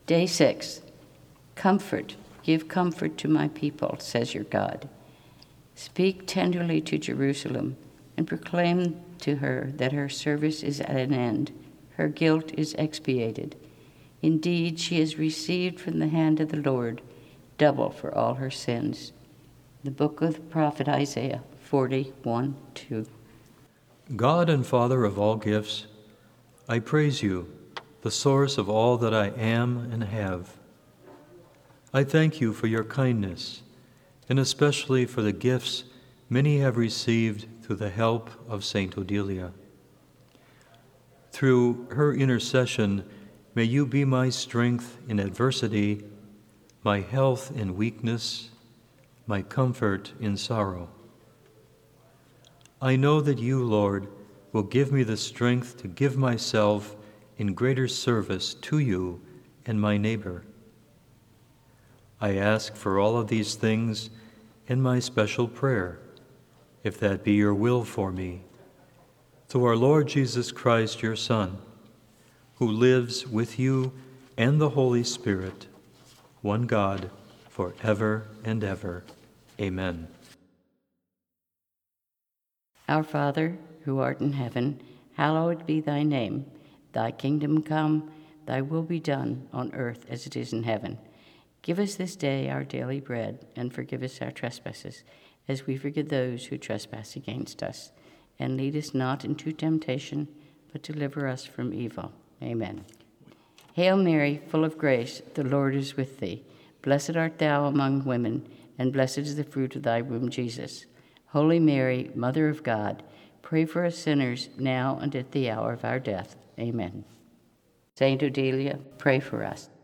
Day 6. Comfort. Give comfort to my people, says your God. Speak tenderly to Jerusalem and proclaim to her that her service is at an end. Her guilt is expiated. Indeed, she has received from the hand of the Lord double for all her sins. The book of the prophet Isaiah 41:2. God and Father of all gifts, I praise you, the source of all that I am and have. I thank you for your kindness, and especially for the gifts many have received through the help of Saint Odelia. Through her intercession, may you be my strength in adversity, my health in weakness, my comfort in sorrow. I know that you, Lord, will give me the strength to give myself in greater service to you and my neighbor. I ask for all of these things in my special prayer, if that be your will for me, through our Lord Jesus Christ, your Son, who lives with you and the Holy Spirit, one God, forever and ever. Amen. Our Father, who art in heaven, hallowed be thy name. Thy kingdom come, thy will be done on earth as it is in heaven. Give us this day our daily bread, and forgive us our trespasses, as we forgive those who trespass against us. And lead us not into temptation, but deliver us from evil. Amen. Hail Mary, full of grace, the Lord is with thee. Blessed art thou among women, and blessed is the fruit of thy womb, Jesus. Holy Mary, Mother of God, pray for us sinners, now and at the hour of our death. Amen. Saint Odelia, pray for us.